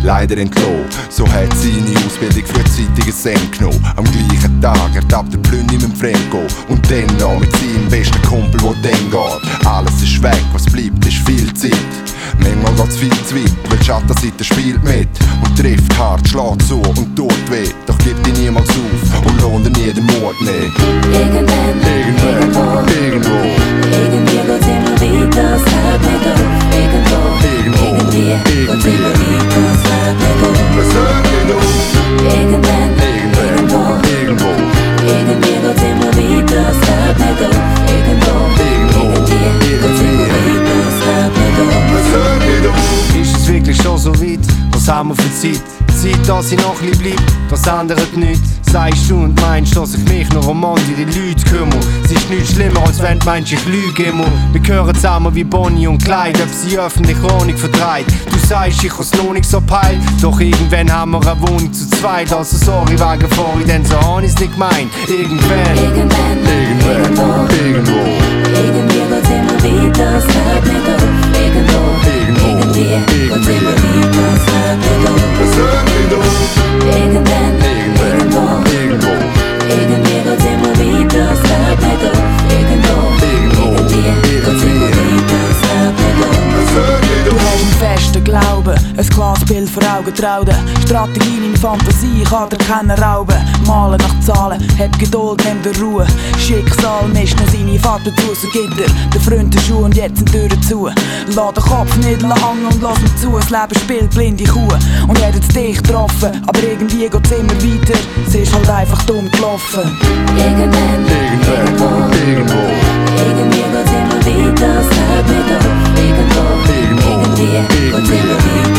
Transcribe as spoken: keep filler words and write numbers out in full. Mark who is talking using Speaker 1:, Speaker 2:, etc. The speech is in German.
Speaker 1: leider entlohnt. So hat seine Ausbildung frühzeitig ein Sen genommen. Am gleichen Tag ertappt der Plünni mit dem Fremdgehen. Und dann noch mit seinem besten Kumpel, wo dann geht. Alles ist weg, was bleibt ist viel Zeit. Manchmal geht's viel zu weit, weil die Schattenseite spielt mit. Und trifft hart, schlägt zu und tut weh. Doch gib dich niemals auf und lohnt dir nie den Mut mehr.
Speaker 2: Irgendwann,
Speaker 1: Irgendwann,
Speaker 2: irgendwo,
Speaker 1: irgendwo,
Speaker 2: irgendwie geht's immer weiter, es hört nicht auf. Irgendwo,
Speaker 1: Irgendwo,
Speaker 2: irgendwie geht's
Speaker 1: irgendwie.
Speaker 2: immer weiter, es hört nicht auf.
Speaker 1: es hört nicht auf.
Speaker 2: Irgendwann, irgendwo,
Speaker 1: Irgendwo,
Speaker 2: irgendwie geht's immer weiter, es hört nicht auf. Irgendwo,
Speaker 1: Irgendwo,
Speaker 2: irgendwie geht's immer
Speaker 1: irgendwie.
Speaker 2: weiter, es hört nicht auf.
Speaker 1: es hört nicht auf.
Speaker 3: Ist es wirklich schon so weit? Was haben wir für Zeit? Zeit, dass ich noch ein bisschen bleib, das ändert nichts. Sagst du und meinst, dass ich mich noch um andere Leute kümmere. Es ist nichts schlimmer, als wenn du meinst, ich lüge immer. Wir gehören zusammen wie Bonnie und Clyde, ob sie öffentlich Honig vertreibt. Du sagst, ich hab's noch nicht so peilt. Doch irgendwann haben wir eine Wohnung zu zweit. Also sorry wegen vorhin, denn so hab ich's nicht gemeint. Irgendwann,
Speaker 2: Irgendwann,
Speaker 1: Irgendwann, irgendwo,
Speaker 2: irgendwie geht's immer weiter, es hört nicht auf. Irgendwo,
Speaker 1: Irgendwo,
Speaker 2: irgendwie geht's
Speaker 1: irgendwie.
Speaker 2: immer weiter, es hört nicht auf.
Speaker 1: es hört nicht auf.
Speaker 2: Irgendwann, irgendwo,
Speaker 1: Irgendwo,
Speaker 2: irgendwie geht's immer weiter, es hört nicht auf. Irgendwo,
Speaker 1: Irgendwo,
Speaker 2: irgendwie geht's immer weiter, es hört nicht auf.
Speaker 1: es hört nicht
Speaker 4: Du
Speaker 1: auf.
Speaker 4: hast einen festen Glauben, ein klares Bild vor Augen trauen. Strategien in Fantasie, ich kann dir keinen rauben. Malen nach Zahlen, hab Geduld, nimm dir Ruhe. Schicksal mischt noch seine Vater zu, so gibt er den Freund den Schuh und jetzt sind Türen zu. Lass den Kopf nicht hängen und lass ihm zu, das Leben spielt blinde Kuh. Und er hat dich getroffen, aber irgendwie geht's immer weiter. Es ist halt einfach dumm gelaufen.
Speaker 2: Irgendwann,
Speaker 1: Irgendwann, irgendwo,
Speaker 2: irgendwie geht's immer weiter, es hört nicht auf. Irgendwo,
Speaker 1: Irgendwo,
Speaker 2: irgendwie geht's immer
Speaker 1: irgendwie.
Speaker 2: weiter,